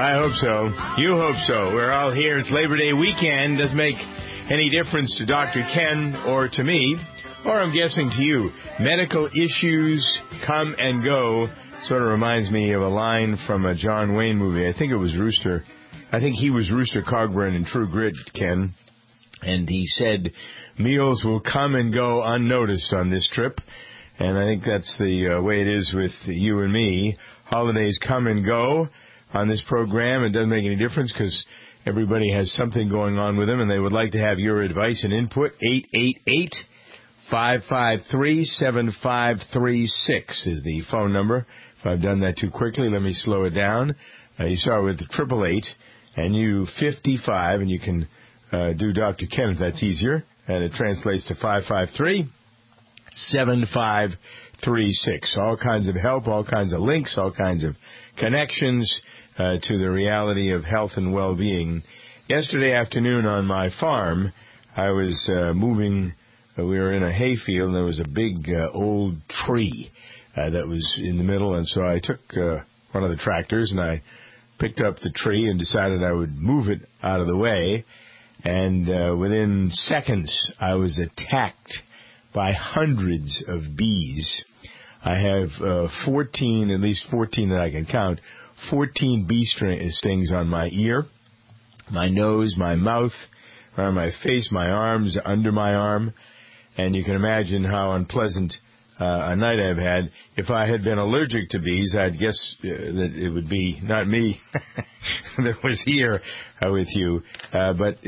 I hope so. You hope so. We're all here. It's Labor Day weekend. Doesn't make any difference to Dr. Ken or to me, or I'm guessing to you. Medical issues come and go. Sort of reminds me of a line from a John Wayne movie. I think he was Rooster Cogburn in True Grit, Ken. And he said, meals will come and go unnoticed on this trip. And I think that's the way it is with you and me. Holidays come and go on this program. It doesn't make any difference because everybody has something going on with them, and they would like to have your advice and input. 888-553-7536 is the phone number. If I've done that too quickly, let me slow it down. You start with 888 and you 55, and you can do Dr. Ken if that's easier, and it translates to 553-7536. All kinds of help, all kinds of links, all kinds of connections to the reality of health and well-being. Yesterday afternoon on my farm, I was moving. We were in a hayfield, and there was a big old tree that was in the middle, and so I took one of the tractors, and I picked up the tree and decided I would move it out of the way, and within seconds I was attacked by hundreds of bees. I have 14, at least 14 that I can count, 14 bee stings on my ear, my nose, my mouth, around my face, my arms, under my arm, and you can imagine how unpleasant a night I've had. If I had been allergic to bees, I'd guess that it would be not me that was here with you, but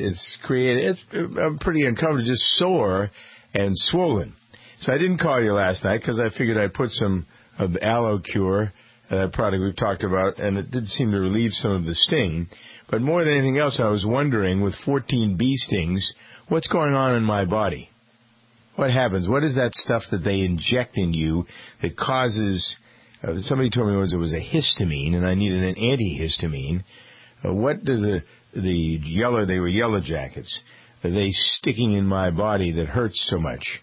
I'm pretty uncomfortable, just sore and swollen. So I didn't call you last night because I figured I'd put some of the Aloe Cure, that product we've talked about, and it did seem to relieve some of the sting. But more than anything else, I was wondering, with 14 bee stings, what's going on in my body? What happens? What is that stuff that they inject in you that causes... somebody told me once it was a histamine, and I needed an antihistamine. What do they were yellow jackets, are they sticking in my body that hurts so much?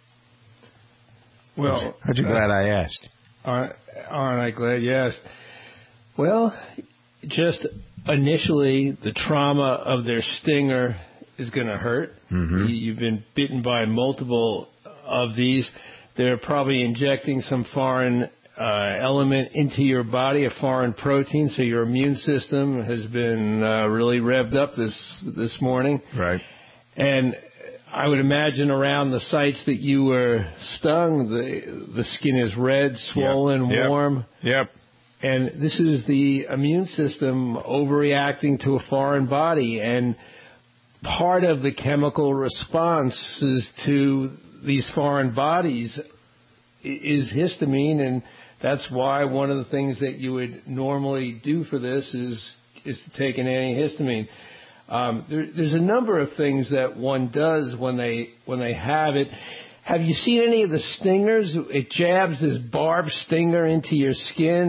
Well, aren't you glad I asked? Aren't I glad you asked? Well, just initially, the trauma of their stinger is going to hurt. Mm-hmm. You've been bitten by multiple of these. They're probably injecting some foreign element into your body, a foreign protein, so your immune system has been really revved up this morning. Right. And I would imagine around the sites that you were stung, the skin is red, swollen, warm. Yep. And this is the immune system overreacting to a foreign body. And part of the chemical responses to these foreign bodies is histamine, and that's why one of the things that you would normally do for this is to take an antihistamine. There's a number of things that one does when they have it. Have you seen any of the stingers? It jabs this barbed stinger into your skin,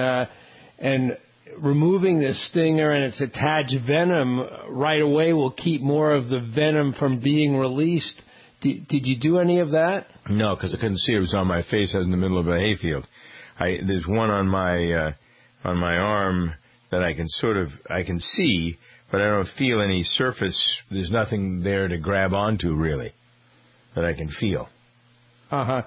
and removing this stinger and its attached venom right away will keep more of the venom from being released. Did you do any of that? No, because I couldn't see. It was on my face. I was in the middle of a hayfield. There's one on my arm that I can see, but I don't feel any surface. There's nothing there to grab onto, really, that I can feel. And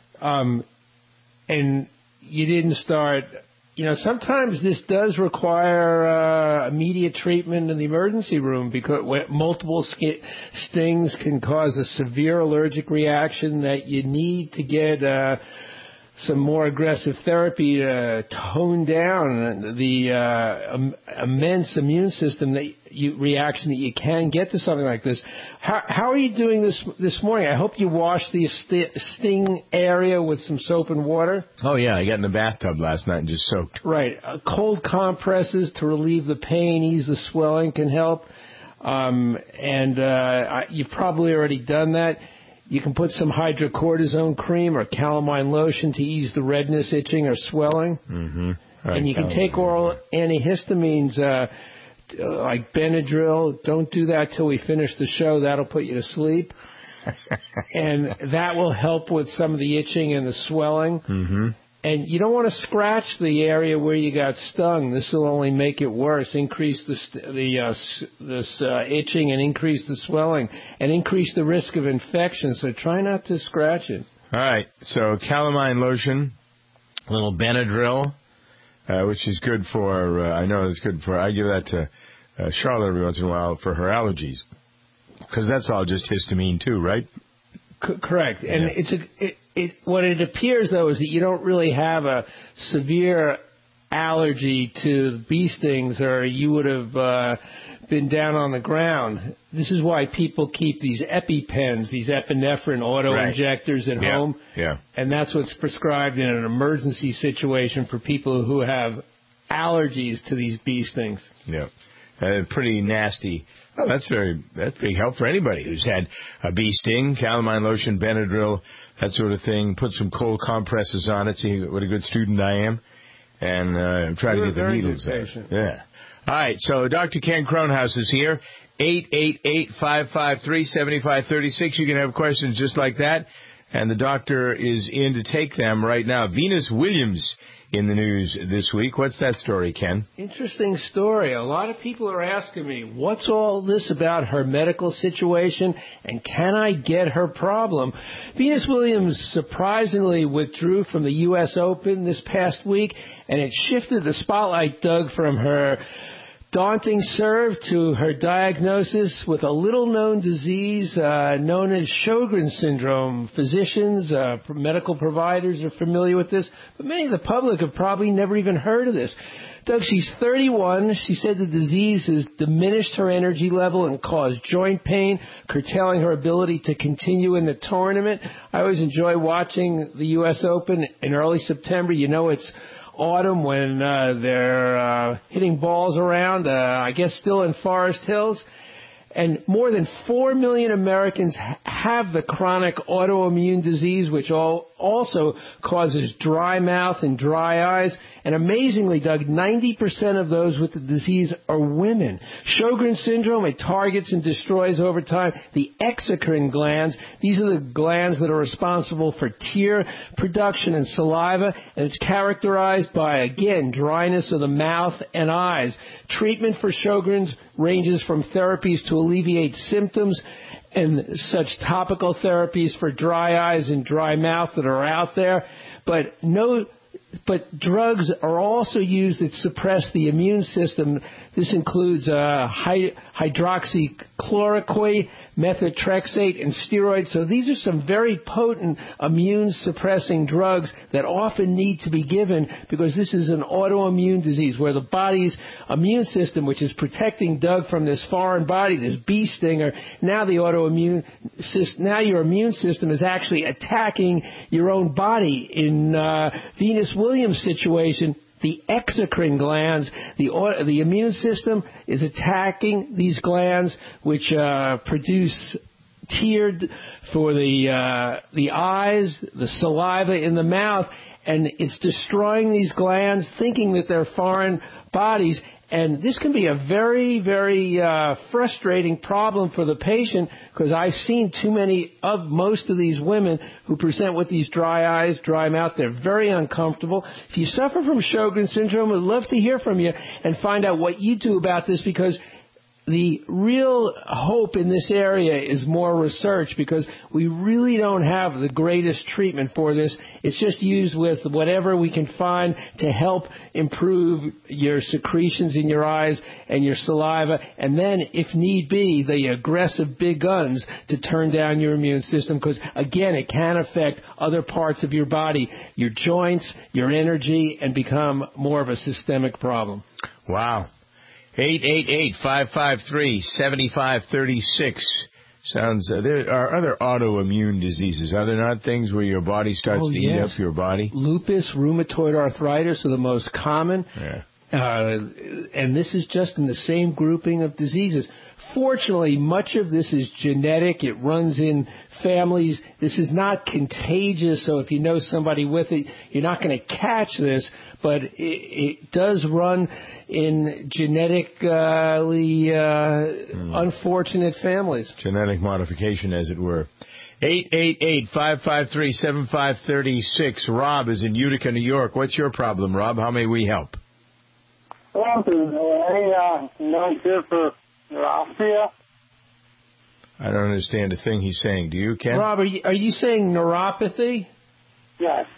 you didn't start... sometimes this does require immediate treatment in the emergency room because multiple stings can cause a severe allergic reaction that you need to get some more aggressive therapy to tone down the immense immune system reaction that you can get to something like this. How are you doing this morning? I hope you washed the sting area with some soap and water. Oh, yeah. I got in the bathtub last night and just soaked. Right. Cold compresses to relieve the pain, ease the swelling can help. You've probably already done that. You can put some hydrocortisone cream or calamine lotion to ease the redness, itching, or swelling. Mm-hmm. Right, and you can take oral antihistamines like Benadryl. Don't do that till we finish the show. That'll put you to sleep. And that will help with some of the itching and the swelling. Mm-hmm. And you don't want to scratch the area where you got stung. This will only make it worse, increase this itching and increase the swelling and increase the risk of infection. So try not to scratch it. All right. So calamine lotion, a little Benadryl, which is good for, I know it's good for, I give that to Charlotte every once in a while for her allergies. Because that's all just histamine too, right? Correct. And what it appears, though, is that you don't really have a severe allergy to bee stings, or you would have been down on the ground. This is why people keep these EpiPens, these epinephrine auto-injectors at home. Yeah. And that's what's prescribed in an emergency situation for people who have allergies to these bee stings. Yeah. Pretty nasty. Oh, that's big help for anybody who's had a bee sting. Calamine lotion, Benadryl, that sort of thing. Put some cold compresses on it. See what a good student I am. And try to get the needles out. Yeah. All right. So Dr. Ken Kronhaus is here. 888-553-7536. You can have questions just like that. And the doctor is in to take them right now. Venus Williams in the news this week. What's that story, Ken? Interesting story. A lot of people are asking me, what's all this about her medical situation, and can I get her problem? Venus Williams surprisingly withdrew from the U.S. Open this past week, and it shifted the spotlight, Doug, from her daunting serve to her diagnosis with a little-known disease known as Sjogren's syndrome. Physicians, medical providers are familiar with this, but many of the public have probably never even heard of this. Doug, she's 31. She said the disease has diminished her energy level and caused joint pain, curtailing her ability to continue in the tournament. I always enjoy watching the U.S. Open in early September. You know it's autumn when they're hitting balls around, I guess still in Forest Hills. And more than 4 million Americans have the chronic autoimmune disease, which also causes dry mouth and dry eyes. And amazingly, Doug, 90% of those with the disease are women. Sjogren's syndrome, it targets and destroys over time the exocrine glands. These are the glands that are responsible for tear production and saliva, and it's characterized by, again, dryness of the mouth and eyes. Treatment for Sjogren's ranges from therapies to alleviate symptoms and such topical therapies for dry eyes and dry mouth that are out there, but drugs are also used that suppress the immune system. This includes hydroxychloroquine, methotrexate, and steroids. So these are some very potent immune-suppressing drugs that often need to be given because this is an autoimmune disease where the body's immune system, which is protecting Doug from this foreign body, this bee stinger, now your immune system is actually attacking your own body. In Venus Williams' situation, the exocrine glands, the immune system is attacking these glands, which produce tear for the eyes, the saliva in the mouth, and it's destroying these glands, thinking that they're foreign bodies. And this can be a very, very frustrating problem for the patient because I've seen too many of most of these women who present with these dry eyes, dry mouth. They're very uncomfortable. If you suffer from Sjogren's syndrome, I'd love to hear from you and find out what you do about this because the real hope in this area is more research because we really don't have the greatest treatment for this. It's just used with whatever we can find to help improve your secretions in your eyes and your saliva, and then, if need be, the aggressive big guns to turn down your immune system because, again, it can affect other parts of your body, your joints, your energy, and become more of a systemic problem. Wow. 888-553-7536. Sounds, there are other autoimmune diseases. Are there not things where your body starts to eat up your body? Lupus, rheumatoid arthritis are the most common. Yeah. And this is just in the same grouping of diseases. Fortunately, much of this is genetic. It runs in families. This is not contagious, so if you know somebody with it, you're not going to catch this, but it does run in genetically unfortunate families. Genetic modification, as it were. 888-553-7536. Rob is in Utica, New York. What's your problem, Rob? How may we help? Well, no cure for neuropathy. I don't understand a thing he's saying. Do you, Ken? Rob, are you saying neuropathy? Yes.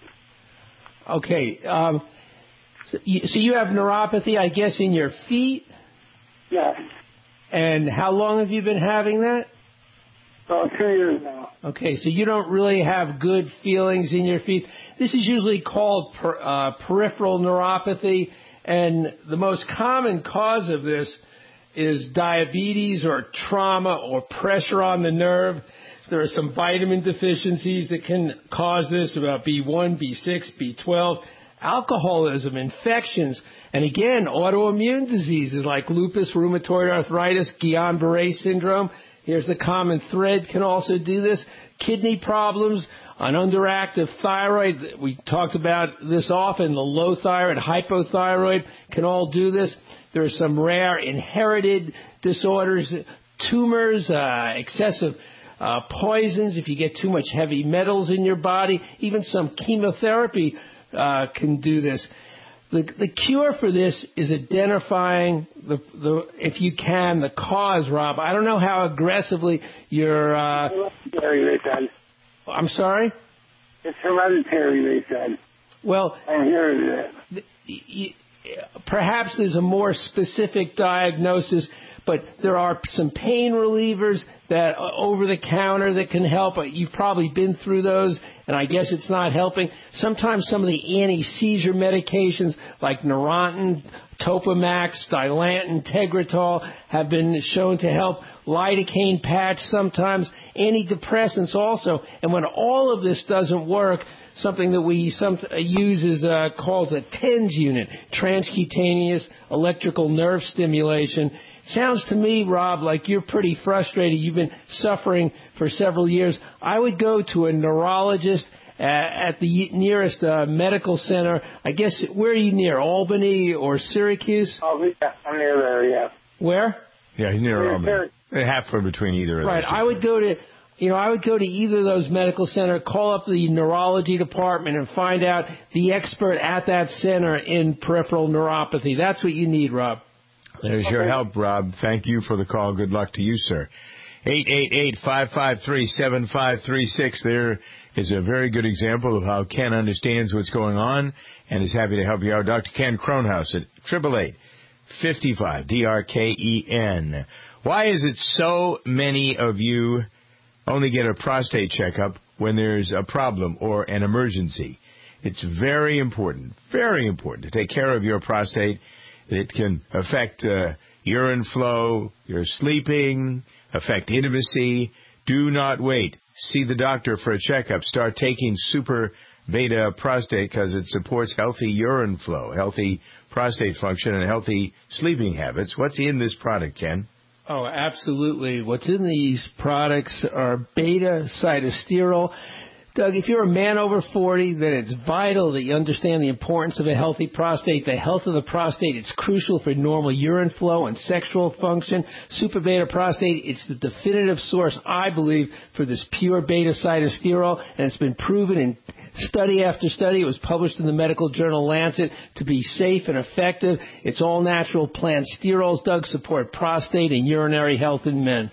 Okay. So you have neuropathy, I guess, in your feet? Yes. And how long have you been having that? About 2 years now. Okay, so you don't really have good feelings in your feet. This is usually called peripheral neuropathy, and the most common cause of this is diabetes or trauma or pressure on the nerve. There are some vitamin deficiencies that can cause this, about B1, B6, B12, alcoholism, infections, and again, autoimmune diseases like lupus, rheumatoid arthritis, Guillain-Barré syndrome. Here's the common thread, can also do this. Kidney problems, an underactive thyroid. We talked about this often. The low thyroid, hypothyroid can all do this. There are some rare inherited disorders, tumors, excessive poisons, if you get too much heavy metals in your body. Even some chemotherapy can do this. The cure for this is identifying if you can, the cause, Rob. I don't know how aggressively you're. Hereditary, they said. I'm sorry? It's hereditary, they said. Well, I'm hearing that. Perhaps there's a more specific diagnosis, but there are some pain relievers that over the counter that can help. You've probably been through those, and I guess it's not helping. Sometimes some of the anti-seizure medications like Neurontin, Topamax, Dilantin, Tegretol have been shown to help. Lidocaine patch sometimes, antidepressants also. And when all of this doesn't work, something that we use is called a TENS unit, transcutaneous electrical nerve stimulation. Sounds to me, Rob, like you're pretty frustrated. You've been suffering for several years. I would go to a neurologist at the nearest medical center. I guess, where are you near, Albany or Syracuse? Oh, yeah, I'm near there, yeah. Where? Yeah, he's near Albany. Halfway between either of those. Right, I would go to either of those medical centers, call up the neurology department and find out the expert at that center in peripheral neuropathy. That's what you need, Rob. There's your help, Rob. Thank you for the call. Good luck to you, sir. 888-553-7536. There is a very good example of how Ken understands what's going on and is happy to help you out. Dr. Ken Kronhaus at 888-55-DRKEN. Why is it so many of you only get a prostate checkup when there's a problem or an emergency? It's very important to take care of your prostate. It can affect urine flow, your sleeping, affect intimacy. Do not wait. See the doctor for a checkup. Start taking Super Beta Prostate because it supports healthy urine flow, healthy prostate function, and healthy sleeping habits. What's in this product, Ken? Oh, absolutely. What's in these products are beta-cytosterol. Doug, if you're a man over 40, then it's vital that you understand the importance of a healthy prostate. The health of the prostate, it's crucial for normal urine flow and sexual function. Super Beta Prostate, it's the definitive source, I believe, for this pure beta-cytosterol, and it's been proven in study after study. It was published in the medical journal Lancet to be safe and effective. It's all natural plant sterols, Doug, support prostate and urinary health in men.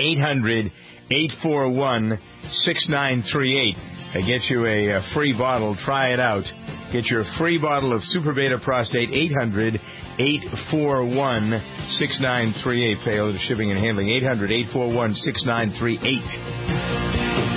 800-841-6938. I get you a free bottle. Try it out. Get your free bottle of Super Beta Prostate. 800-841-6938. Pay a little shipping and handling. 800-841-6938.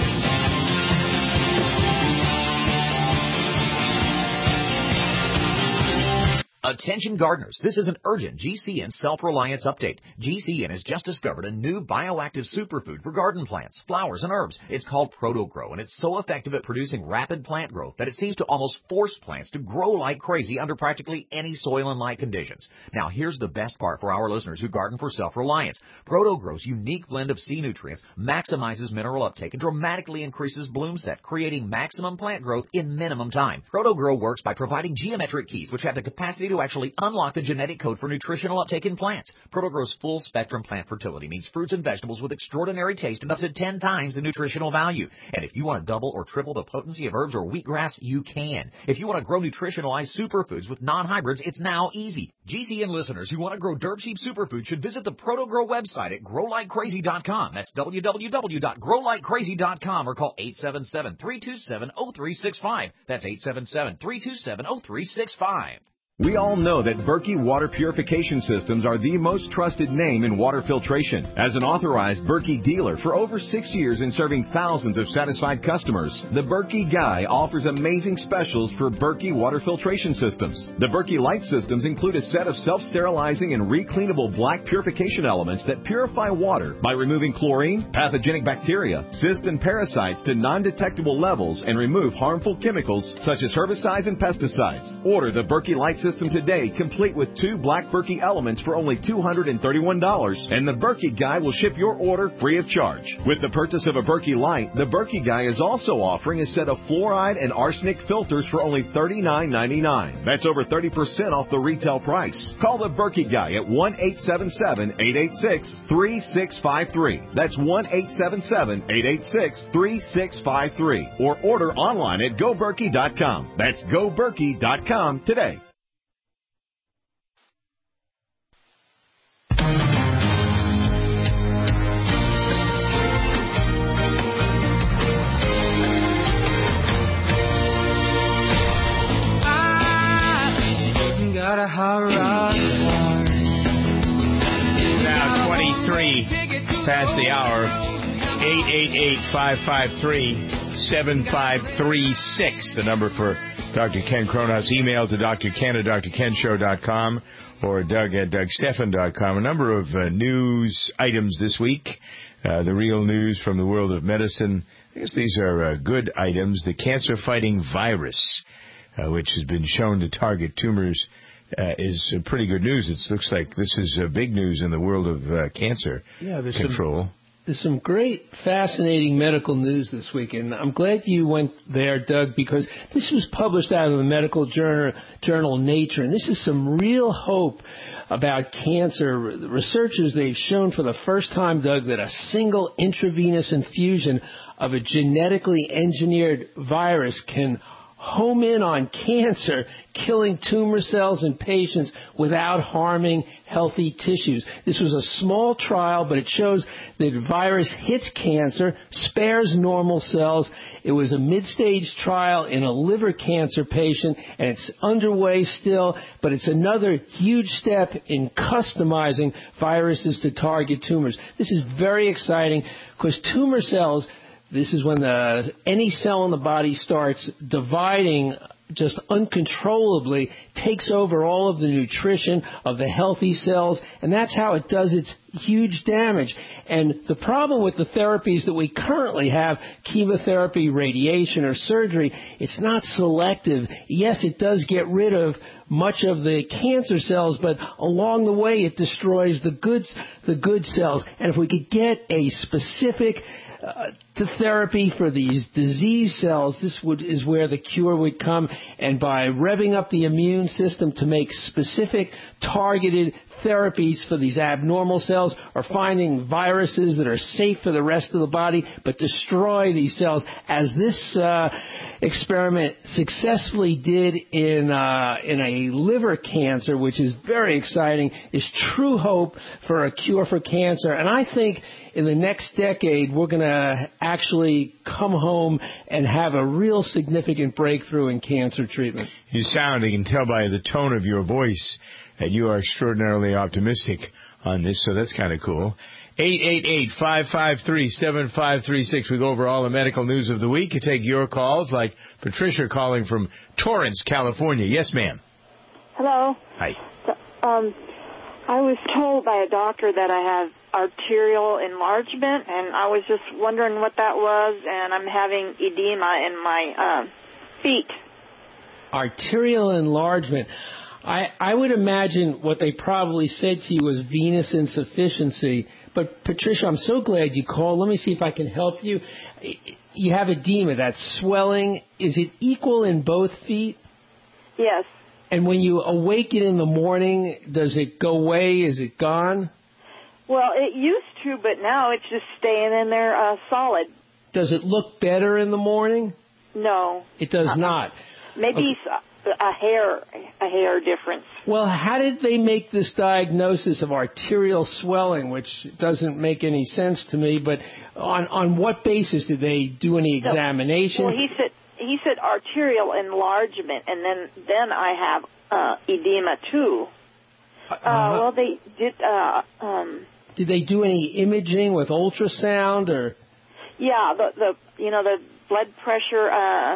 Attention gardeners, this is an urgent GCN self-reliance update. GCN has just discovered a new bioactive superfood for garden plants, flowers, and herbs. It's called ProtoGrow, and it's so effective at producing rapid plant growth that it seems to almost force plants to grow like crazy under practically any soil and light conditions. Now, here's the best part for our listeners who garden for self-reliance. ProtoGrow's unique blend of sea nutrients maximizes mineral uptake and dramatically increases bloom set, creating maximum plant growth in minimum time. ProtoGrow works by providing geometric keys which have the capacity to to actually unlock the genetic code for nutritional uptake in plants. ProtoGrow's full-spectrum plant fertility means fruits and vegetables with extraordinary taste and up to 10 times the nutritional value. And if you want to double or triple the potency of herbs or wheatgrass, you can. If you want to grow nutritionalized superfoods with non-hybrids, it's now easy. GCN listeners who want to grow dirt cheap superfoods should visit the ProtoGrow website at growlikecrazy.com. That's www.growlikecrazy.com or call 877-327-0365. That's 877-327-0365. We all know that Berkey Water Purification Systems are the most trusted name in water filtration. As an authorized Berkey dealer for over 6 years and serving thousands of satisfied customers, the Berkey Guy offers amazing specials for Berkey Water Filtration Systems. The Berkey Light Systems include a set of self-sterilizing and recleanable black purification elements that purify water by removing chlorine, pathogenic bacteria, cysts, and parasites to non-detectable levels and remove harmful chemicals such as herbicides and pesticides. Order the Berkey Light System today, complete with 2 black Berkey elements for only $231, and the Berkey Guy will ship your order free of charge. With the purchase of a Berkey Light, the Berkey Guy is also offering a set of fluoride and arsenic filters for only $39.99. That's over 30% off the retail price. Call the Berkey Guy at 1-877-886-3653. That's 1-877-886-3653. Or order online at GoBerkey.com. That's GoBerkey.com today. Got a hot rod. Now 23 past the hour. 888-553-7536. The number for Dr. Ken Kronos. Email to drken at drkenshow.com or Doug at dougstephan.com. A number of news items this week. The real news from the world of medicine. I guess these are good items. The cancer-fighting virus, which has been shown to target tumors, is pretty good news. It looks like this is big news in the world of cancer control. There's some great, fascinating medical news this week, and I'm glad you went there, Doug, because this was published out of the medical journal Nature, and this is some real hope about cancer. Researchers, they've shown for the first time, Doug, that a single intravenous infusion of a genetically engineered virus can home in on cancer, killing tumor cells in patients without harming healthy tissues. This was a small trial, but it shows that the virus hits cancer, spares normal cells. It was a mid-stage trial in a liver cancer patient, and it's underway still, but it's another huge step in customizing viruses to target tumors. This is very exciting because tumor cells, this is when any cell in the body starts dividing just uncontrollably, takes over all of the nutrition of the healthy cells, and that's how it does its huge damage. And the problem with the therapies that we currently have, chemotherapy, radiation, or surgery, it's not selective. Yes, it does get rid of much of the cancer cells, but along the way it destroys the good cells. And if we could get a specific to therapy for these disease cells, is where the cure would come. And by revving up the immune system to make specific targeted therapies for these abnormal cells, or finding viruses that are safe for the rest of the body but destroy these cells, as this experiment successfully did in a liver cancer, which is very exciting, is true hope for a cure for cancer. And I think in the next decade, we're going to actually come home and have a real significant breakthrough in cancer treatment. You can tell by the tone of your voice that you are extraordinarily optimistic on this, so that's kind of cool. 888-553-7536. We go over all the medical news of the week. You take your calls, like Patricia calling from Torrance, California. Yes, ma'am. Hello. Hi. I was told by a doctor that I have arterial enlargement, and I was just wondering what that was, and I'm having edema in my feet. Arterial enlargement. I would imagine what they probably said to you was venous insufficiency. But, Patricia, I'm so glad you called. Let me see if I can help you. You have edema, that's swelling. Is it equal in both feet? Yes. And when you awaken in the morning, does it go away? Is it gone? Well, it used to, but now it's just staying in there solid. Does it look better in the morning? No. It does not. Maybe a hair difference. Well, how did they make this diagnosis of arterial swelling, which doesn't make any sense to me, but on what basis did they do any examination? Well, he said arterial enlargement, and then I have edema too. Well, they did. Did they do any imaging with ultrasound or? Yeah, the blood pressure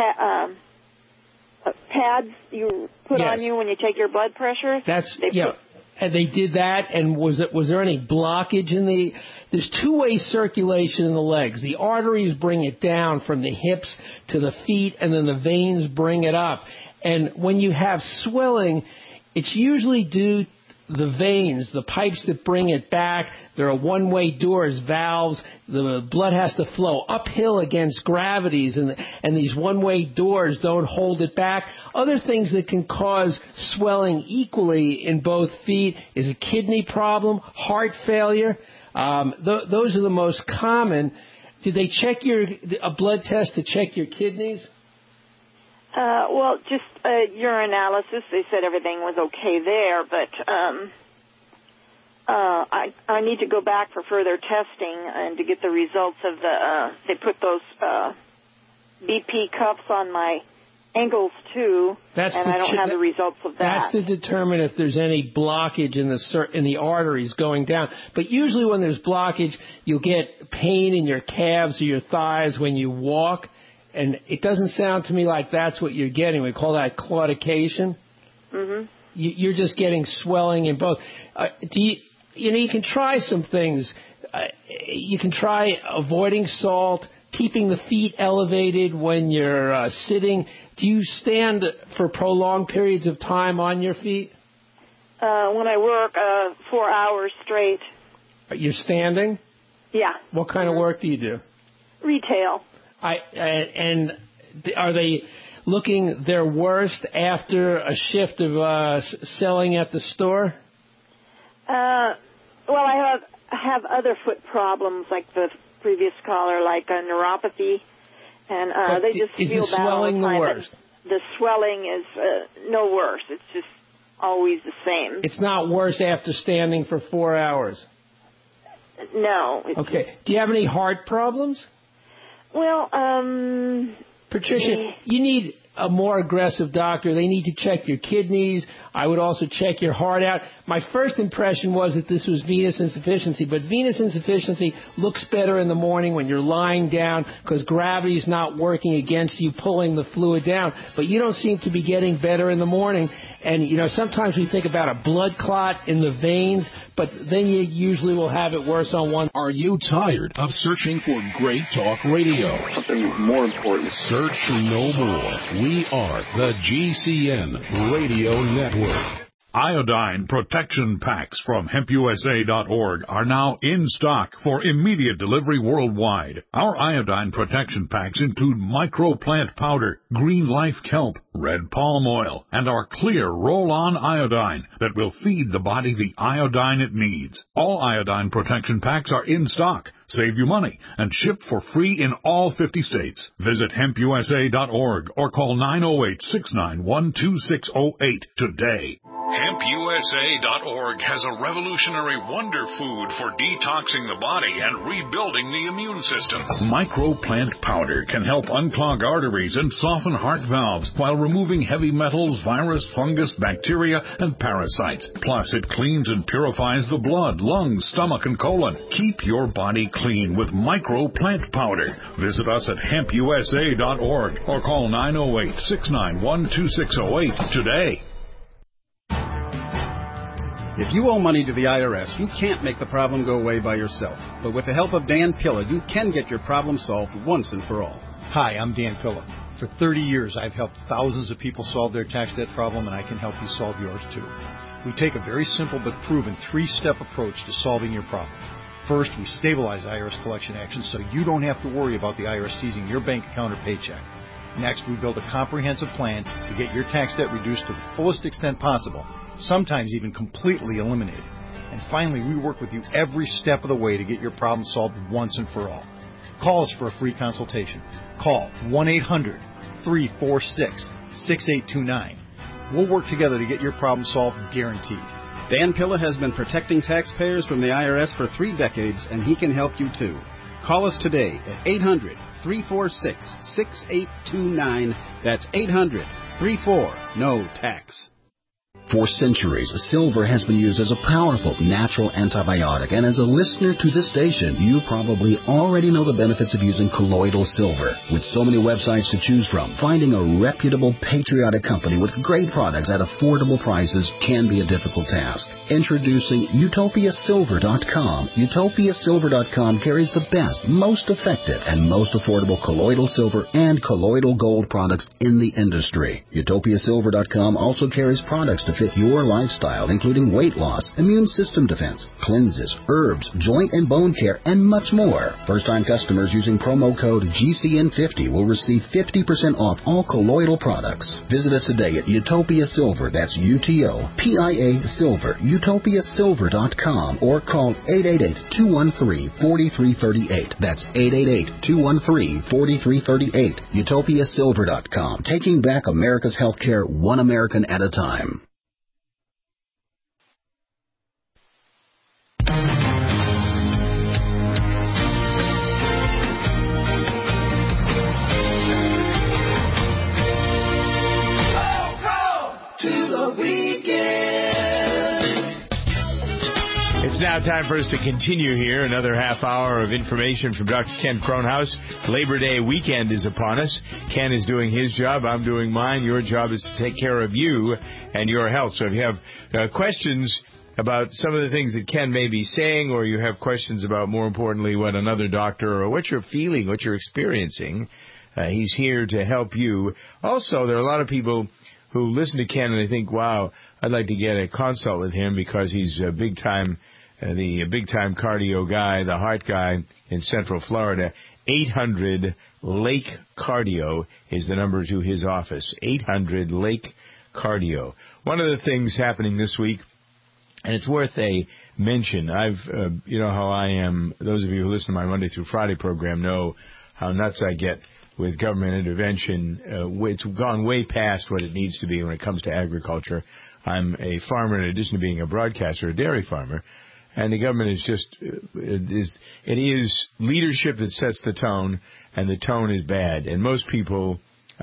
pads you put on you when you take your blood pressure. And they did that. And was there any blockage in the? There's two-way circulation in the legs. The arteries bring it down from the hips to the feet, and then the veins bring it up. And when you have swelling, it's usually due the veins, the pipes that bring it back. There are one-way doors, valves. The blood has to flow uphill against gravities, and these one-way doors don't hold it back. Other things that can cause swelling equally in both feet is a kidney problem, heart failure. Those are the most common. Did they check a blood test to check your kidneys? Well, just urinalysis. They said everything was okay there, but I need to go back for further testing and to get the results of they put those BP cuffs on my ankles too, and I don't have the results of that. That's to determine if there's any blockage in the arteries going down. But usually when there's blockage, you'll get pain in your calves or your thighs when you walk. And it doesn't sound to me like that's what you're getting. We call that claudication. Mm-hmm. You're just getting swelling in both. You can try some things. You can try avoiding salt, keeping the feet elevated when you're sitting. Do you stand for prolonged periods of time on your feet? When I work 4 hours straight. You're standing? Yeah. What kind of work do you do? Retail. And are they looking their worst after a shift of selling at the store? Well, I have other foot problems, like the previous caller, like neuropathy, and they just feel bad all the time. Is the swelling the worst? The swelling is no worse. It's just always the same. It's not worse after standing for 4 hours? No. Okay. Do you have any heart problems? Well, Patricia, you need a more aggressive doctor. They need to check your kidneys. I would also check your heart out. My first impression was that this was venous insufficiency, but venous insufficiency looks better in the morning when you're lying down because gravity is not working against you, pulling the fluid down. But you don't seem to be getting better in the morning. And, sometimes we think about a blood clot in the veins, but then you usually will have it worse on one. Are you tired of searching for great talk radio? Something more important. Search no more. We are the GCN Radio Network. Iodine protection packs from HempUSA.org are now in stock for immediate delivery worldwide. Our iodine protection packs include microplant powder, green life kelp, red palm oil, and our clear roll-on iodine that will feed the body the iodine it needs. All iodine protection packs are in stock, save you money, and shipped for free in all 50 states. Visit HempUSA.org or call 908-691-2608 today. HempUSA.org has a revolutionary wonder food for detoxing the body and rebuilding the immune system. Microplant powder can help unclog arteries and soften heart valves while removing heavy metals, virus, fungus, bacteria, and parasites. Plus, it cleans and purifies the blood, lungs, stomach, and colon. Keep your body clean with microplant powder. Visit us at HempUSA.org or call 908-691-2608 today. If you owe money to the IRS, you can't make the problem go away by yourself. But with the help of Dan Pilla, you can get your problem solved once and for all. Hi, I'm Dan Pilla. For 30 years, I've helped thousands of people solve their tax debt problem, and I can help you solve yours too. We take a very simple but proven 3-step approach to solving your problem. First, we stabilize IRS collection actions so you don't have to worry about the IRS seizing your bank account or paycheck. Next, we build a comprehensive plan to get your tax debt reduced to the fullest extent possible, sometimes even completely eliminated. And finally, we work with you every step of the way to get your problem solved once and for all. Call us for a free consultation. Call 1-800-346-6829. We'll work together to get your problem solved, guaranteed. Dan Pilla has been protecting taxpayers from the IRS for 3 decades, and he can help you too. Call us today at 800-346-6829. That's 800-34-NO-TAX. For centuries, silver has been used as a powerful natural antibiotic, and as a listener to this station, you probably already know the benefits of using colloidal silver. With so many websites to choose from, finding a reputable, patriotic company with great products at affordable prices can be a difficult task. Introducing UtopiaSilver.com. UtopiaSilver.com carries the best, most effective, and most affordable colloidal silver and colloidal gold products in the industry. UtopiaSilver.com also carries products to fit your lifestyle, including weight loss, immune system defense, cleanses, herbs, joint and bone care, and much more. First-time customers using promo code GCN50 will receive 50% off all colloidal products. Visit us today at Utopia Silver, that's UTOPIA Silver, UtopiaSilver.com, or call 888-213-4338. That's 888-213-4338. UtopiaSilver.com, taking back America's healthcare one American at a time. It's now time for us to continue here. Another half hour of information from Dr. Ken Kronhaus. Labor Day weekend is upon us. Ken is doing his job. I'm doing mine. Your job is to take care of you and your health. So if you have questions about some of the things that Ken may be saying, or you have questions about, more importantly, what another doctor or what you're feeling, what you're experiencing, he's here to help you. Also, there are a lot of people who listen to Ken and they think, wow, I'd like to get a consult with him because he's a big-time cardio guy, the heart guy in Central Florida. 800-LAKE Cardio is the number to his office. 800-LAKE Cardio. One of the things happening this week, and it's worth a mention. You know how I am. Those of you who listen to my Monday through Friday program know how nuts I get with government intervention. It's gone way past what it needs to be when it comes to agriculture. I'm a farmer in addition to being a broadcaster, a dairy farmer. And the government is just, it is leadership that sets the tone, and the tone is bad. And most people,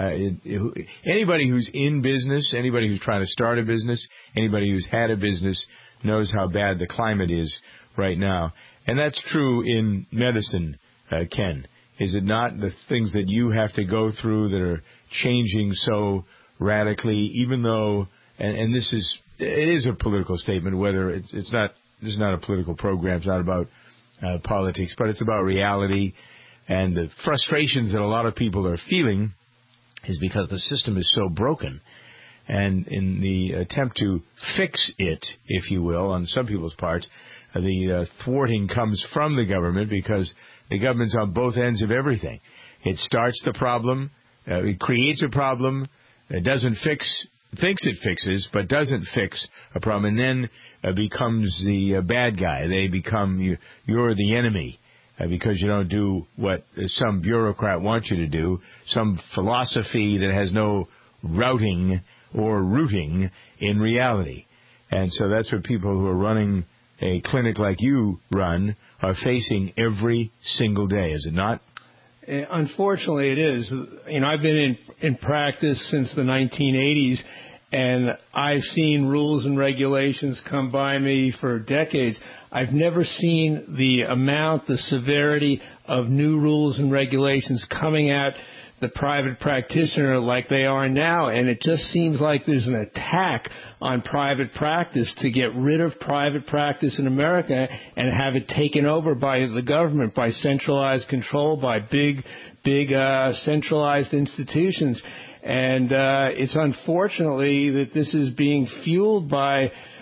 anybody who's in business, anybody who's trying to start a business, anybody who's had a business knows how bad the climate is right now. And that's true in medicine, Ken. Is it not? The things that you have to go through that are changing so radically, even though, and it is a political statement, whether it's not. This is not a political program. It's not about politics, but it's about reality. And the frustrations that a lot of people are feeling is because the system is so broken. And in the attempt to fix it, if you will, on some people's parts, the thwarting comes from the government because the government's on both ends of everything. It starts the problem. It creates a problem. It doesn't fix thinks it fixes, but doesn't fix a problem, and then becomes the bad guy. They become you're the enemy because you don't do what some bureaucrat wants you to do, some philosophy that has no routing or rooting in reality. And so that's what people who are running a clinic like you run are facing every single day, is it not? Unfortunately, it is. You know, I've been in practice since the 1980s, and I've seen rules and regulations come by me for decades. I've never seen the amount, the severity of new rules and regulations coming at the private practitioner like they are now, and it just seems like there's an attack on private practice to get rid of private practice in America and have it taken over by the government, by centralized control, by big centralized institutions. And it's unfortunately that this is being fueled by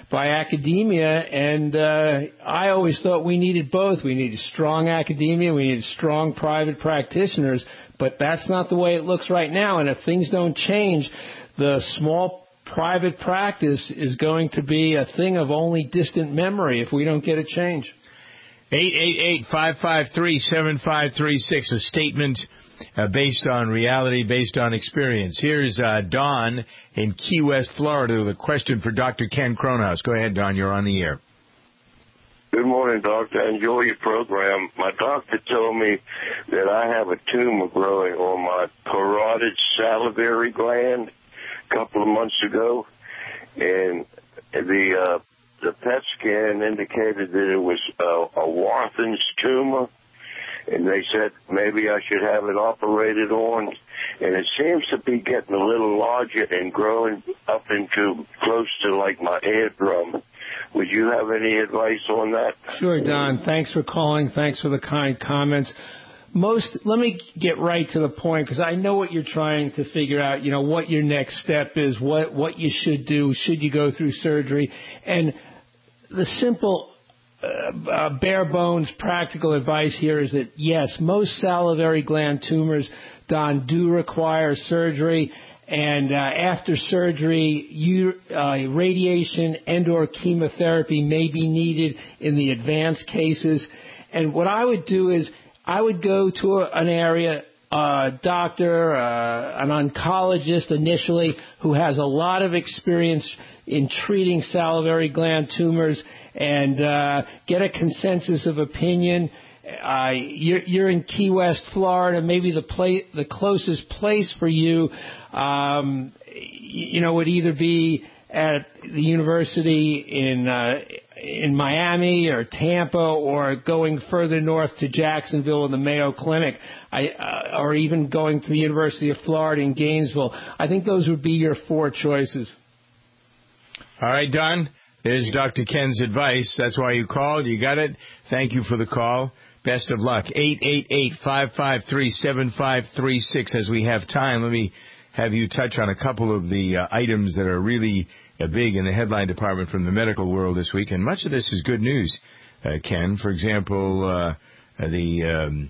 by academia, and I always thought we needed both. We needed strong academia, we needed strong private practitioners, but that's not the way it looks right now, and if things don't change, the small private practice is going to be a thing of only distant memory if we don't get a change. 888-553-7536, a statement based on reality, based on experience. Here's Don in Key West, Florida, with a question for Dr. Ken Kronhaus. Go ahead, Don. You're on the air. Good morning, doctor. I enjoy your program. My doctor told me that I have a tumor growing on my carotid salivary gland a couple of months ago, and the PET scan indicated that it was a Warthin's tumor, and they said maybe I should have it operated on, and it seems to be getting a little larger and growing up into close to like my eardrum. Would you have any advice on that? Sure, Don. Thanks for calling. Thanks for the kind comments. Let me get right to the point, because I know what you're trying to figure out, what your next step is, what you should do, should you go through surgery. And the simple, bare bones, practical advice here is that, yes, most salivary gland tumors, Don, do require surgery. And after surgery, radiation and or chemotherapy may be needed in the advanced cases. And what I would do is I would go to an area doctor, an oncologist initially who has a lot of experience in treating salivary gland tumors, and get a consensus of opinion. You're in Key West, Florida. Maybe the closest place for you, would either be at the university in Miami or Tampa, or going further north to Jacksonville in the Mayo Clinic, or even going to the University of Florida in Gainesville. I think those would be your four choices. All right, Don. There's Dr. Ken's advice. That's why you called. You got it. Thank you for the call. Best of luck. 888-553-7536. As we have time, let me have you touch on a couple of the items that are really big in the headline department from the medical world this week. And much of this is good news, Ken. For example, the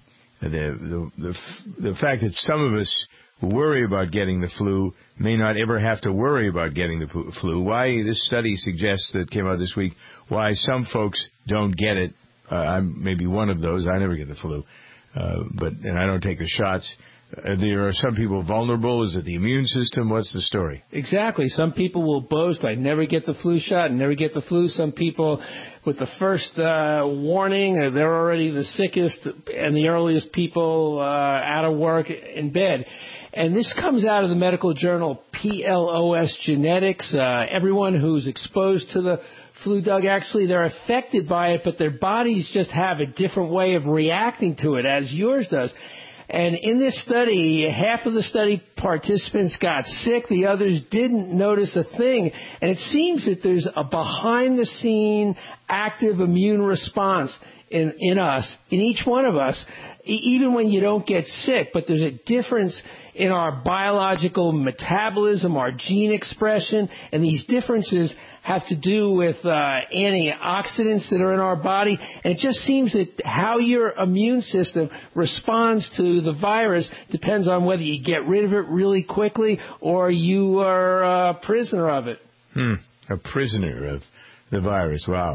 fact that some of us who worry about getting the flu may not ever have to worry about getting the flu. Why this study suggests that came out this week, why some folks don't get it. I'm maybe one of those. I never get the flu, and I don't take the shots. There are some people vulnerable. Is it the immune system? What's the story? Exactly. Some people will boast, I never get the flu shot, I never get the flu. Some people, with the first warning, they're already the sickest and the earliest people out of work in bed. And this comes out of the medical journal PLOS Genetics. Everyone who's exposed to the flu, Doug, actually they're affected by it, but their bodies just have a different way of reacting to it, as yours does. And in this study, half of the study participants got sick, the others didn't notice a thing. And it seems that there's a behind-the-scene active immune response in us, in each one of us, even when you don't get sick. But there's a difference in our biological metabolism, our gene expression, and these differences have to do with antioxidants that are in our body. And it just seems that how your immune system responds to the virus depends on whether you get rid of it really quickly or you are a prisoner of it. A prisoner of the virus. Wow.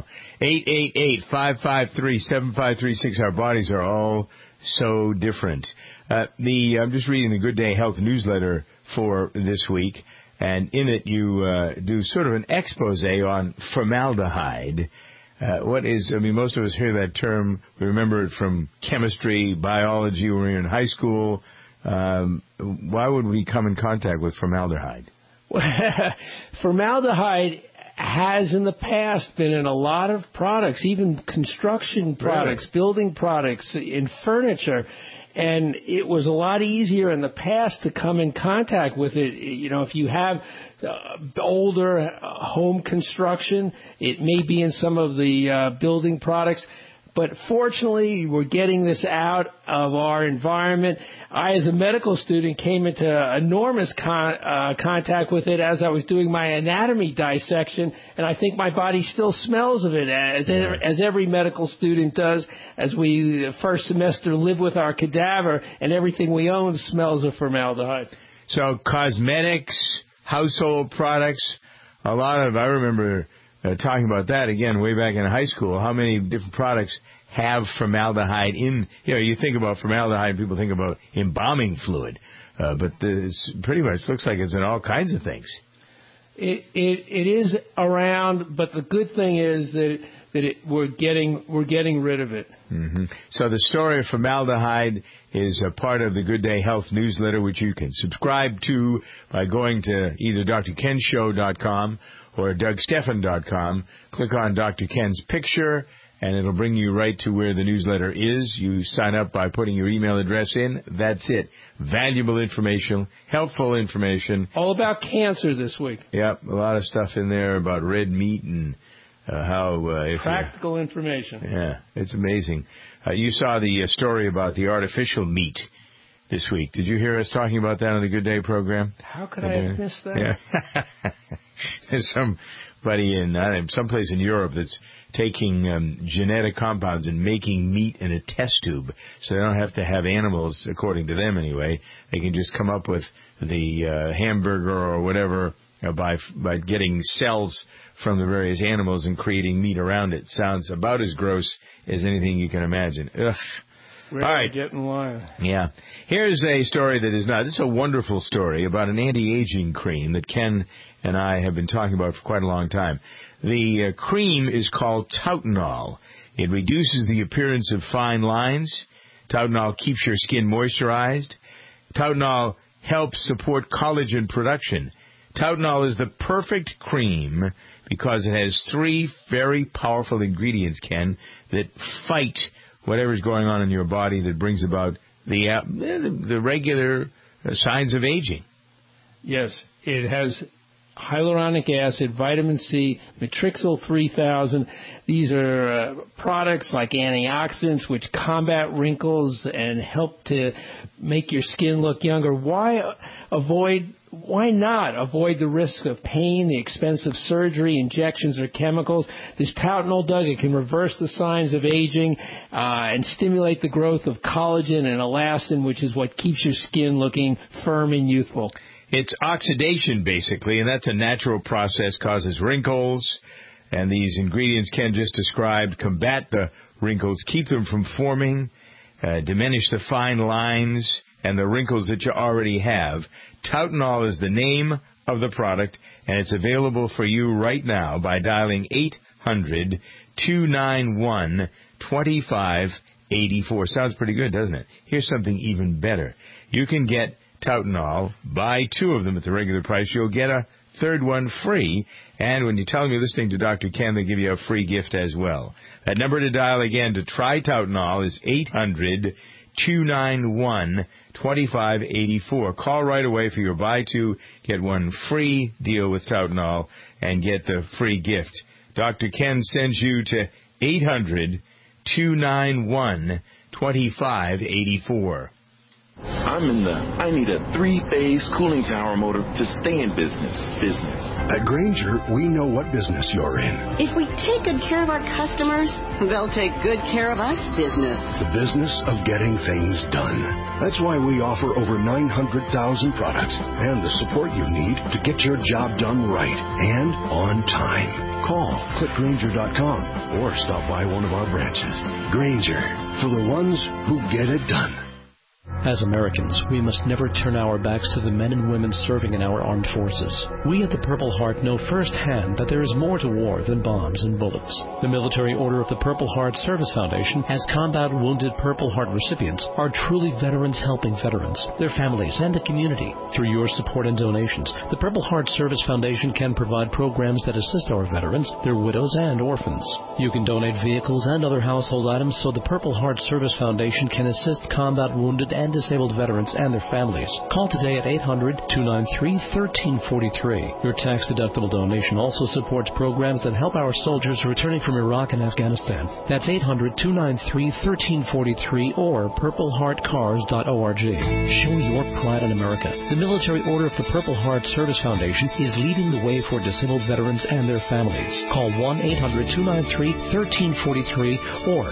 888-553-7536. Our bodies are all so different. I'm just reading the Good Day Health newsletter for this week, and in it you do sort of an expose on formaldehyde. Most of us hear that term. We remember it from chemistry, biology when we were in high school. Why would we come in contact with formaldehyde? Formaldehyde has in the past been in a lot of products, even construction products, building products, in furniture. And it was a lot easier in the past to come in contact with it. If you have older home construction, it may be in some of the building products. But fortunately, we're getting this out of our environment. I, as a medical student, came into enormous contact with it as I was doing my anatomy dissection, and I think my body still smells of it, as every medical student does, as we, first semester, live with our cadaver, and everything we own smells of formaldehyde. So cosmetics, household products, I remember talking about that again way back in high school, how many different products have formaldehyde in. You think about formaldehyde, people think about embalming fluid, but this pretty much looks like it's in all kinds of things. It is around, but the good thing is that we're getting rid of it. Mm-hmm. So the story of formaldehyde is a part of the Good Day Health newsletter, which you can subscribe to by going to either drkenshow.com or dougstephan.com. Click on Dr. Ken's picture, and it'll bring you right to where the newsletter is. You sign up by putting your email address in. That's it. Valuable information, helpful information. All about cancer this week. Yep, a lot of stuff in there about red meat and how... practical information. Yeah, it's amazing. You saw the story about the artificial meat this week. Did you hear us talking about that on the Good Day program? How could I have missed that? Yeah. There's somebody in someplace in Europe that's taking genetic compounds and making meat in a test tube, so they don't have to have animals, according to them anyway. They can just come up with the hamburger or whatever by getting cells from the various animals and creating meat around it. Sounds about as gross as anything you can imagine. Ugh. Really all right. Getting wild. Yeah. Here's a story that is not. This is a wonderful story about an anti-aging cream that Ken and I have been talking about for quite a long time. The cream is called Tautenol. It reduces the appearance of fine lines. Tautenol keeps your skin moisturized. Tautenol helps support collagen production. Tautenol is the perfect cream because it has 3 very powerful ingredients, Ken, that fight whatever's going on in your body that brings about the regular signs of aging. Yes, it has hyaluronic acid, vitamin C, Matrixyl 3000. These are products like antioxidants which combat wrinkles and help to make your skin look younger. Why not avoid the risk of pain, the expensive surgery, injections, or chemicals? This Tautenol, Doug, it can reverse the signs of aging and stimulate the growth of collagen and elastin, which is what keeps your skin looking firm and youthful. It's oxidation, basically, and that's a natural process, causes wrinkles, and these ingredients Ken just described combat the wrinkles, keep them from forming, diminish the fine lines and the wrinkles that you already have. Tautenol is the name of the product, and it's available for you right now by dialing 800-291-2584. Sounds pretty good, doesn't it? Here's something even better. You can get Tautenol, buy 2 of them at the regular price. You'll get a third one free, and when you tell them you're listening to Dr. Ken, they give you a free gift as well. That number to dial again to try Tautenol is 800-291-2584. Call right away for your buy 2, get 1 free deal with Tautenol, and get the free gift. Dr. Ken sends you to 800-291-2584. I need a 3-phase cooling tower motor to stay in business. At Grainger, we know what business you're in. If we take good care of our customers, they'll take good care of us business. The business of getting things done. That's why we offer over 900,000 products and the support you need to get your job done right and on time. Call, click Grainger.com, or stop by one of our branches. Grainger, for the ones who get it done. As Americans, we must never turn our backs to the men and women serving in our armed forces. We at the Purple Heart know firsthand that there is more to war than bombs and bullets. The Military Order of the Purple Heart Service Foundation has combat wounded Purple Heart recipients are truly veterans helping veterans, their families, and the community. Through your support and donations, the Purple Heart Service Foundation can provide programs that assist our veterans, their widows, and orphans. You can donate vehicles and other household items so the Purple Heart Service Foundation can assist combat wounded and disabled veterans and their families. Call today at 800-293-1343. Your tax-deductible donation also supports programs that help our soldiers returning from Iraq and Afghanistan. That's 800-293-1343 or purpleheartcars.org. Show your pride in America. The Military Order of the Purple Heart Service Foundation is leading the way for disabled veterans and their families. Call 1-800-293-1343 or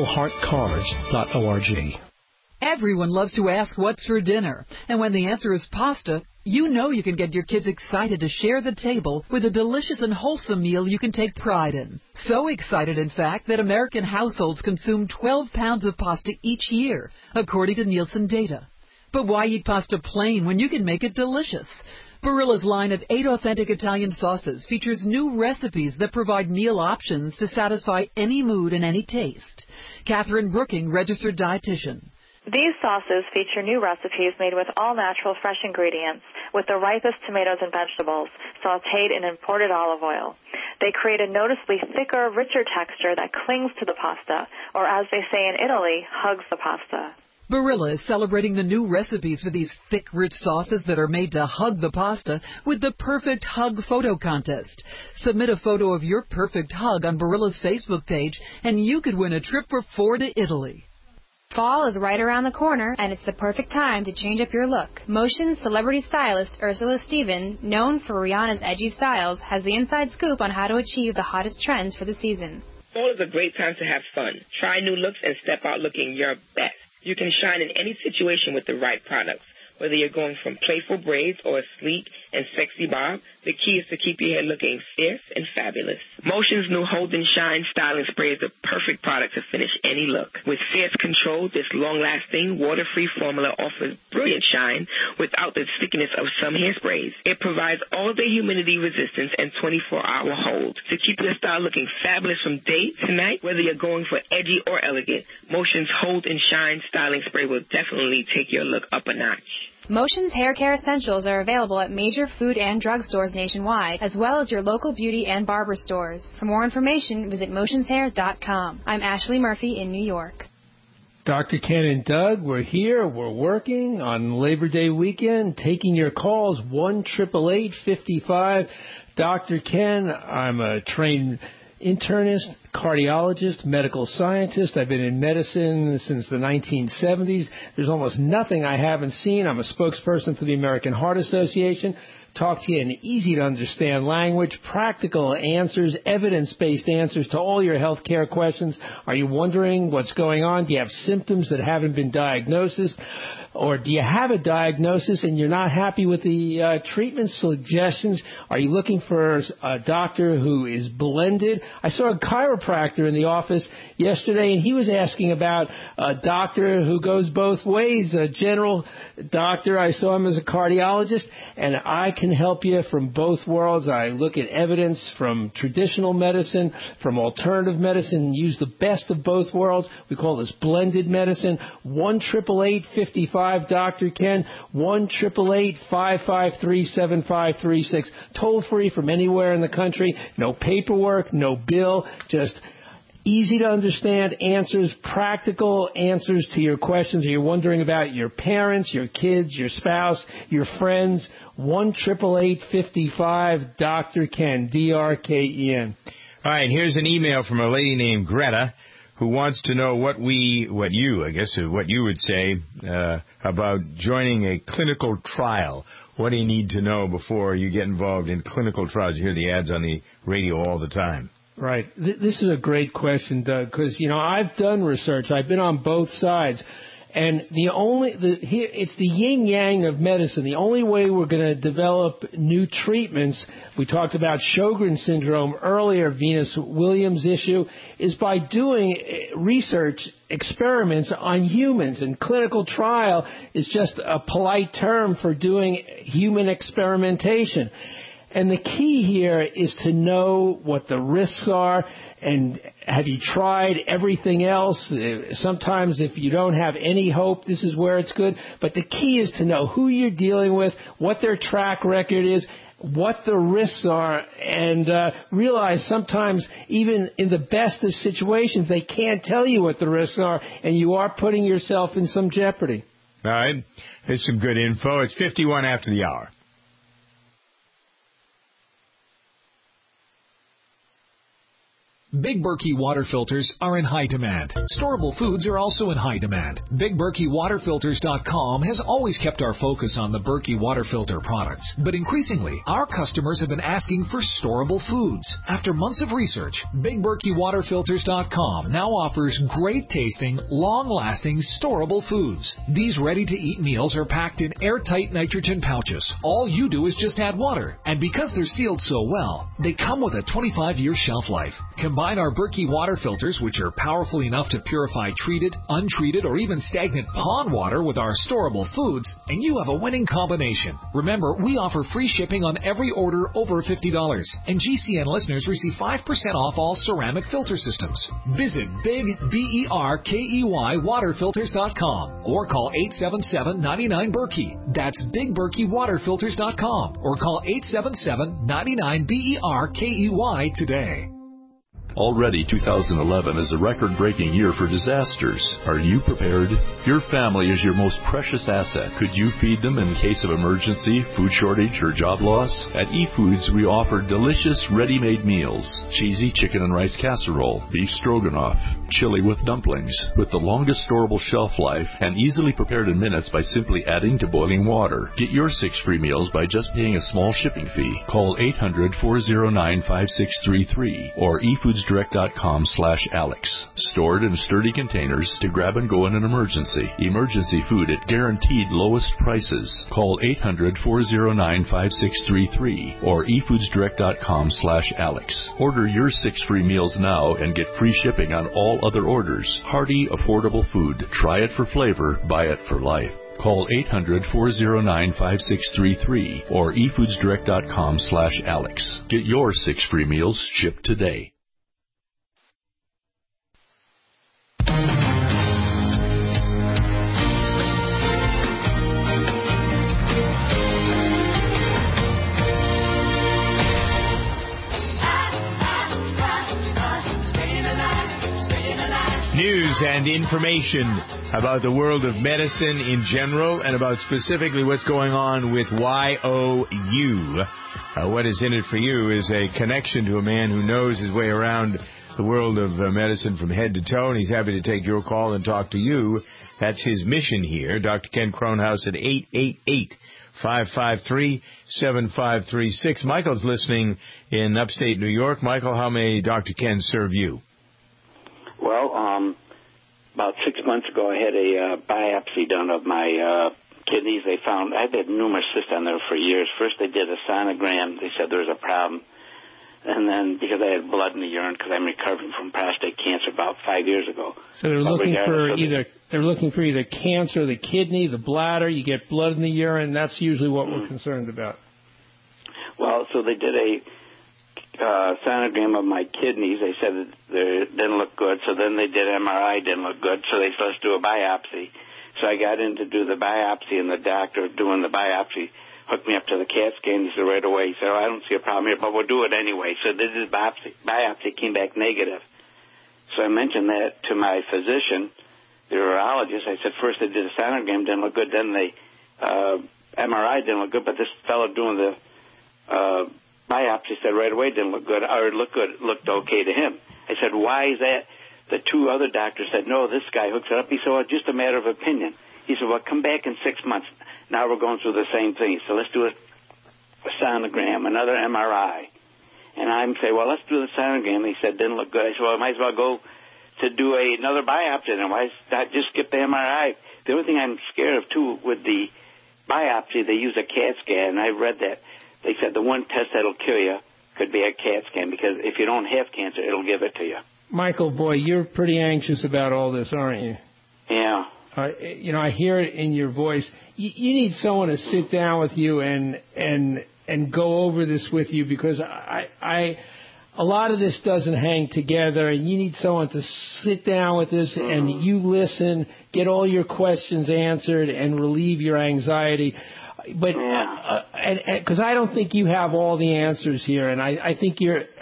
purpleheartcars.org. Everyone loves to ask what's for dinner, and when the answer is pasta, you know you can get your kids excited to share the table with a delicious and wholesome meal you can take pride in. So excited, in fact, that American households consume 12 pounds of pasta each year, according to Nielsen data. But why eat pasta plain when you can make it delicious? Barilla's line of 8 authentic Italian sauces features new recipes that provide meal options to satisfy any mood and any taste. Catherine Brooking, registered dietitian. These sauces feature new recipes made with all-natural fresh ingredients, with the ripest tomatoes and vegetables, sautéed in imported olive oil. They create a noticeably thicker, richer texture that clings to the pasta, or as they say in Italy, hugs the pasta. Barilla is celebrating the new recipes for these thick, rich sauces that are made to hug the pasta with the Perfect Hug Photo Contest. Submit a photo of your perfect hug on Barilla's Facebook page, and you could win a trip for 4 to Italy. Fall is right around the corner, and it's the perfect time to change up your look. Motion celebrity stylist Ursula Stephen, known for Rihanna's edgy styles, has the inside scoop on how to achieve the hottest trends for the season. Fall is a great time to have fun. Try new looks and step out looking your best. You can shine in any situation with the right products. Whether you're going from playful braids or a sleek and sexy bob, the key is to keep your hair looking fierce and fabulous. Motion's new Hold and Shine styling spray is the perfect product to finish any look. With fierce control, this long-lasting, water-free formula offers brilliant shine without the stickiness of some hairsprays. It provides all day humidity resistance and 24-hour hold to keep your style looking fabulous from day to night. Whether you're going for edgy or elegant, Motion's Hold and Shine styling spray will definitely take your look up a notch. Motion's hair care essentials are available at major food and drug stores nationwide, as well as your local beauty and barber stores. For more information, visit motionshair.com. I'm Ashley Murphy in New York. Dr. Ken and Doug, we're here. We're working on Labor Day weekend, taking your calls, 1-888-55. Dr. Ken, I'm a trained internist, cardiologist, medical scientist. I've been in medicine since the 1970s. There's almost nothing I haven't seen. I'm a spokesperson for the American Heart Association. Talk to you in easy-to-understand language, practical answers, evidence-based answers to all your health care questions. Are you wondering what's going on? Do you have symptoms that haven't been diagnosed? Or do you have a diagnosis and you're not happy with the treatment suggestions? Are you looking for a doctor who is blended? I saw a chiropractor in the office yesterday, and he was asking about a doctor who goes both ways, a general doctor. I saw him as a cardiologist, and I can help you from both worlds. I look at evidence from traditional medicine, from alternative medicine, and use the best of both worlds. We call this blended medicine. 1-888-55 Dr. Ken, 1-888-553-7536. Toll free from anywhere in the country. No paperwork, no bill, just easy to understand answers, practical answers to your questions. Are you wondering about your parents, your kids, your spouse, your friends? 1-888-55 Dr. Ken, DRKEN. All right, here's an email from a lady named Greta, who wants to know what you would say about joining a clinical trial. What do you need to know before you get involved in clinical trials? You hear the ads on the radio all the time. Right. This is a great question, Doug, because, I've done research. I've been on both sides. And it's the yin-yang of medicine. The only way we're going to develop new treatments, we talked about Sjogren's syndrome earlier, Venus Williams issue, is by doing research experiments on humans. And clinical trial is just a polite term for doing human experimentation. And the key here is to know what the risks are, and have you tried everything else? Sometimes if you don't have any hope, this is where it's good. But the key is to know who you're dealing with, what their track record is, what the risks are, and realize sometimes even in the best of situations, they can't tell you what the risks are, and you are putting yourself in some jeopardy. All right. There's some good info. It's 51 after the hour. Big Berkey water filters are in high demand. Storable foods are also in high demand. BigBerkeyWaterFilters.com has always kept our focus on the Berkey water filter products, but increasingly, our customers have been asking for storable foods. After months of research, BigBerkeyWaterFilters.com now offers great tasting, long-lasting, storable foods. These ready-to-eat meals are packed in airtight nitrogen pouches. All you do is just add water, and because they're sealed so well, they come with a 25-year shelf life. Combine our Berkey water filters, which are powerful enough to purify treated, untreated, or even stagnant pond water with our storable foods, and you have a winning combination. Remember, we offer free shipping on every order over $50, and GCN listeners receive 5% off all ceramic filter systems. Visit BigBerkeyWaterFilters.com or call 877-99-BERKEY. That's BigBerkeyWaterFilters.com or call 877-99-BERKEY today. Already 2011 is a record-breaking year for disasters. Are you prepared? Your family is your most precious asset. Could you feed them in case of emergency, food shortage, or job loss? At eFoods, we offer delicious ready-made meals. Cheesy chicken and rice casserole, beef stroganoff, chili with dumplings, with the longest storable shelf life and easily prepared in minutes by simply adding to boiling water. Get your 6 free meals by just paying a small shipping fee. Call 800-409-5633 or eFoodsDirect.com/Alex. Stored in sturdy containers to grab and go in an emergency. Emergency food at guaranteed lowest prices. Call 800-409-5633 or eFoodsDirect.com/Alex. Order your 6 free meals now and get free shipping on all other orders. Hearty, affordable food. Try it for flavor. Buy it for life. Call 800-409-5633 or eFoodsDirect.com/Alex. Get your 6 free meals shipped today. News and information about the world of medicine in general and about specifically what's going on with YOU. What is in it for you is a connection to a man who knows his way around the world of medicine from head to toe, and he's happy to take your call and talk to you. That's his mission here. Dr. Ken Kronhaus at 888-553-7536. Michael's listening in upstate New York. Michael, how may Dr. Ken serve you? Well, about 6 months ago, I had a biopsy done of my kidneys. They found I've had numerous cysts on there for years. First, they did a sonogram. They said there was a problem. And then because I had blood in the urine, because I'm recovering from prostate cancer about 5 years ago. So they're looking for either cancer, the kidney, the bladder. You get blood in the urine. That's usually what we're concerned about. Well, so they did a sonogram of my kidneys. They said they didn't look good. So then they did MRI, didn't look good. So they said, let's do a biopsy. So I got in to do the biopsy, and the doctor doing the biopsy hooked me up to the CAT scan. He said right away, he said, I don't see a problem here, but we'll do it anyway. So they did biopsy, came back negative. So I mentioned that to my physician, the urologist. I said, first they did a sonogram, didn't look good. Then the MRI didn't look good, but this fellow doing the biopsy said right away didn't look good, or looked okay to him. I said, why is that? The 2 other doctors said, no, this guy hooks it up. He said, well, just a matter of opinion. He said, well, come back in 6 months. Now we're going through the same thing. So let's do a sonogram, another MRI. And I'm saying, well, let's do the sonogram. He said, didn't look good. I said, well, I might as well go to do another biopsy. And why not just skip the MRI? The only thing I'm scared of, too, with the biopsy, they use a CAT scan. And I read that. They said the one test that'll kill you could be a CAT scan, because if you don't have cancer, it'll give it to you. Michael, boy, you're pretty anxious about all this, aren't you? Yeah. I hear it in your voice. You need someone to sit down with you and go over this with you, because a lot of this doesn't hang together, and you need someone to sit down with this and you listen, get all your questions answered, and relieve your anxiety. But because I don't think you have all the answers here, and I think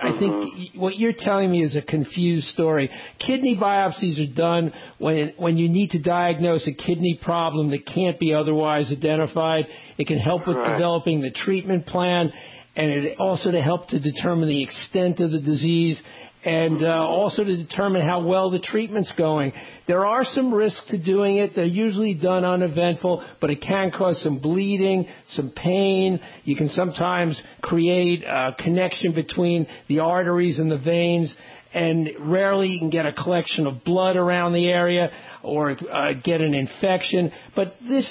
what you're telling me is a confused story. Kidney biopsies are done when you need to diagnose a kidney problem that can't be otherwise identified. It can help with developing the treatment plan, and it also to help to determine the extent of the disease, and also to determine how well the treatment's going. There are some risks to doing it. They're usually done uneventful, but it can cause some bleeding, some pain. You can sometimes create a connection between the arteries and the veins, and rarely you can get a collection of blood around the area or get an infection. But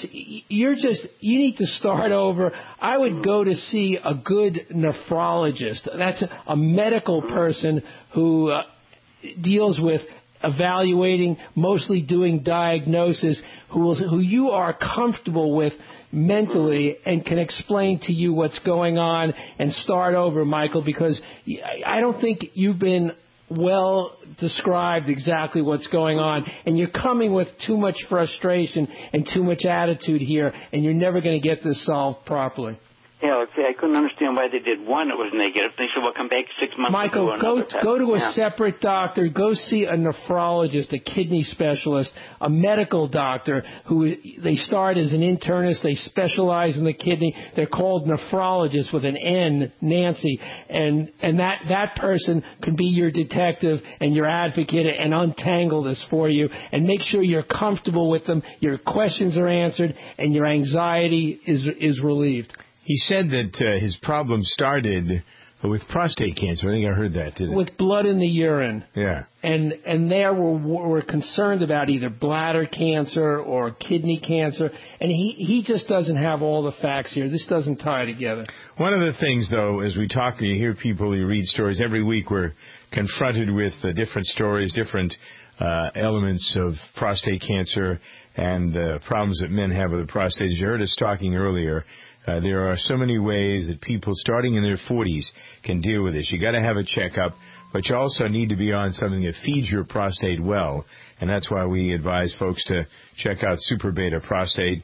you need to start over. I would go to see a good nephrologist. That's a medical person who deals with evaluating, mostly doing diagnosis, who you are comfortable with mentally and can explain to you what's going on and start over, Michael, because I don't think you've been well described exactly what's going on, and you're coming with too much frustration and too much attitude here, and you're never going to get this solved properly. Yeah, let's see, I couldn't understand why they did one that was negative. They said, well, come back 6 months Michael, ago. go to a separate doctor. Go see a nephrologist, a kidney specialist, a medical doctor who they start as an internist. They specialize in the kidney. They're called nephrologists with an N, Nancy. And that person can be your detective and your advocate and untangle this for you and make sure you're comfortable with them, your questions are answered, and your anxiety is relieved. He said that his problem started with prostate cancer. I think I heard that, didn't it? With blood in the urine. Yeah. And there we're concerned about either bladder cancer or kidney cancer, and he just doesn't have all the facts here. This doesn't tie together. One of the things, though, as we talk, you hear people, you read stories. Every week we're confronted with different stories, different elements of prostate cancer and problems that men have with the prostate. As you heard us talking earlier, there are so many ways that people starting in their 40s can deal with this. You got to have a checkup, but you also need to be on something that feeds your prostate well, and that's why we advise folks to check out Super Beta Prostate.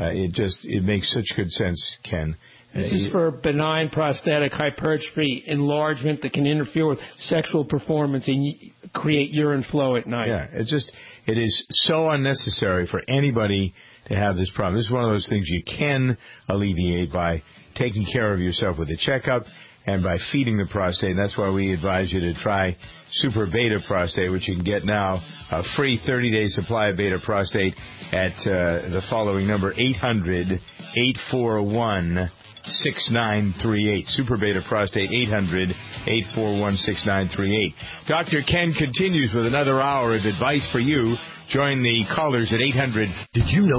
It makes such good sense, Ken. This is for benign prostatic hypertrophy, enlargement that can interfere with sexual performance and create urine flow at night. Yeah, it is so unnecessary for anybody to have this problem. This is one of those things you can alleviate by taking care of yourself with a checkup and by feeding the prostate. And that's why we advise you to try Super Beta Prostate, which you can get now, a free 30-day supply of Beta Prostate at the following number, 800-841-6938. Super Beta Prostate, 800-841-6938. Dr. Ken continues with another hour of advice for you. Join the callers at 800. Did you know